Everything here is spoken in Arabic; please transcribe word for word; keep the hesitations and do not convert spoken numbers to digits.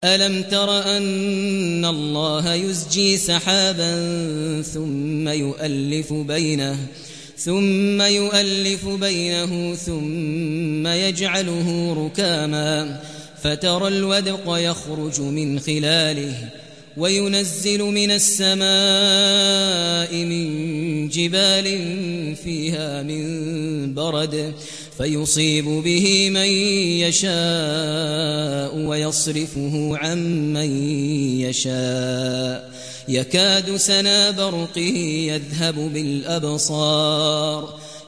ألم تر أن الله يزجي سحابا ثم يؤلف بينه ثم يؤلف بينه ثم يجعله ركاما فترى الودق يخرج من خلاله وينزل من السماء من جبال فيها من برد فيصيب به من يشاء ويصرفه عن من يشاء يكاد سنا برقه يذهب بالأبصار